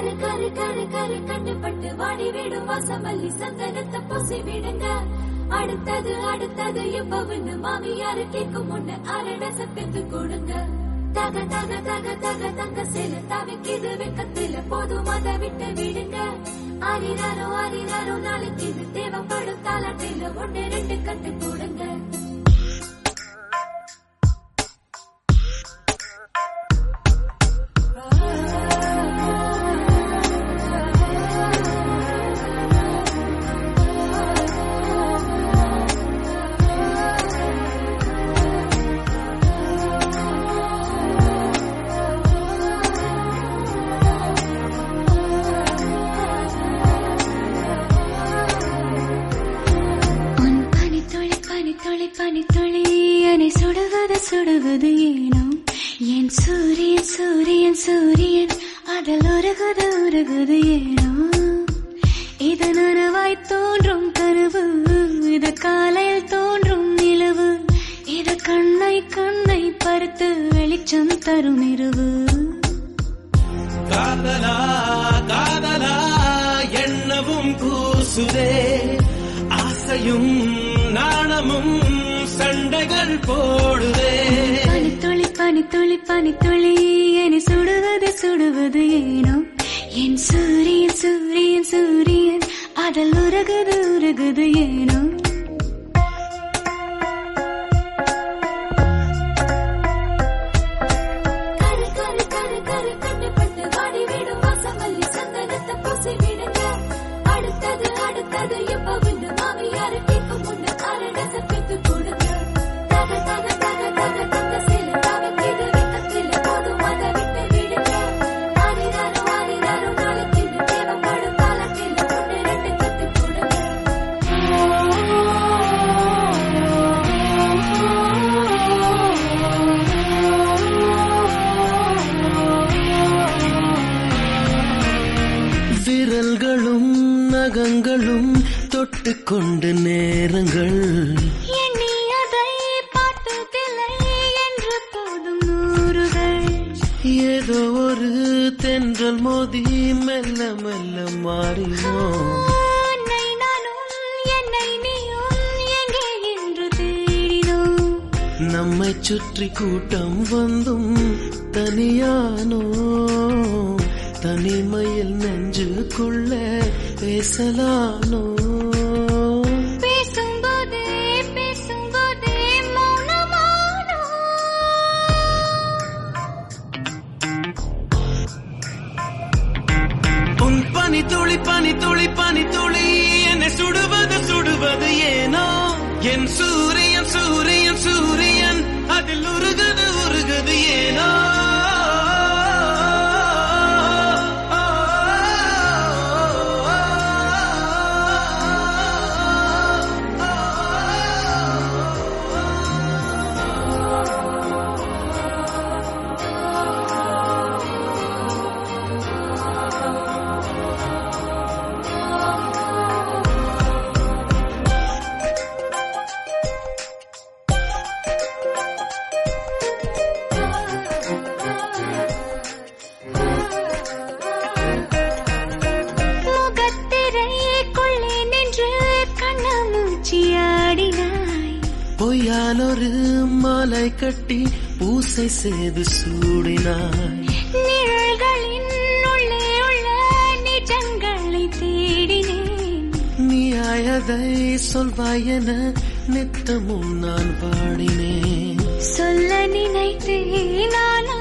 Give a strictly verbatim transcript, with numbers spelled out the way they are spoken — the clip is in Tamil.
கரு கரு கரு கரு கண்டுபட்டு வாடி விடும் வாசமல்லி சந்தனத்தை பூசி விடுங்க. அடுத்தது அடுத்தது எப்பவுன்னு மாமியாரு கேட்கும் முன்ன அரடச பெத்து கொடுங்க. தக தக தக தக தங்க சேல தவிக்கிது வெக்கத்துல போதும் அதை விட்டு விடுங்க. ஆறினாரோ ஆறினாரோ நாளைக்கு இது தேவைப்படும் தாலாட்டையில ஒன்னு ரெண்டு கட்டு போடுங்க. பனித்துளி என்னை சுடுவது சுடுவது ஏனோ என் சூரியன் சூரியன் சூரியன் அதில் உருகுது உருகுது ஏனோ. இது நனவாய் தோன்றும் கனவு, இது காலையில் தோன்றும் நிலவு, இது கண்ணை கண்ணை பருத்து வெளிச்சம் தரும் இரவு. காதலா காதலா எண்ணவும் கூசுதே, ஆசையும் நாணமும் சண்டைகள் போடுதே. பனித்துளி பனித்துளி பனித்துளி என்னை சுடுவது சுடுவது ஏனோ என் சூரியன் சூரியன் சூரியன் அதில் உருகுது உருகுது ஏனோ. கரு கரு கரு கரு கண்டுபட்டு வாடி விடும் வாசமல்லி சந்தனத்தை பூசி விடுங்க. அடுத்தது அடுத்தது எப்பவுன்னு மாமியாரு கேட்கும் முன்ன அரடச பெத்து கொடுங்க. தக தக தக தக தங்க சேல தவிக்கிது வெக்கத்துல போதும் அதை விட்டு விடுங்க. ஆறினாரோ ஆறினாரோ நாளைக்கு இது தேவைப்படும் தாலாட்டையில ஒன்னு ரெண்டு கட்டு போடுங்க. விரல்களும் நகங்களும் தொட்டுக்கொண்டு நேரங்கள் எண்ணி அதை பார்த்ததில்லை என்று போதும் நூறுகள். ஏதோ ஒரு தென்றல் மோதி மெல்ல மெல்ல மாறினோம். உன்னை நானும் என்னை நீயும் எங்கே என்று தேடினோம். நம்மை சுற்றி கூட்டம் வந்தும் தனியானோ, தனிமையில் நெஞ்சுக்குள்ள பேசலானோ. பேசும்போதே பேசும்போதே மௌனமானோ. உன் பனி துளி பனி துளி பனி துளி என்னை சுடுவது சுடுவது ஏனோ என் சூரியன் சூரியன் சூரியன் அதில் உருகுது உருகுது ஏனோ. முகத்திரைக்குள்ளே நின்று கண்ணாமூச்சியாடினாய். பொய்யாலொரு மாலை கட்டி பூசை செய்து சூடினாய். நிழல்களின் உள்ளே உள்ள நிஜங்களை தேடினேன். நீயாயதை சொல்வாயென நித்தமும் நான் பாடினேன். சொல்ல நினைத்தேன் நானா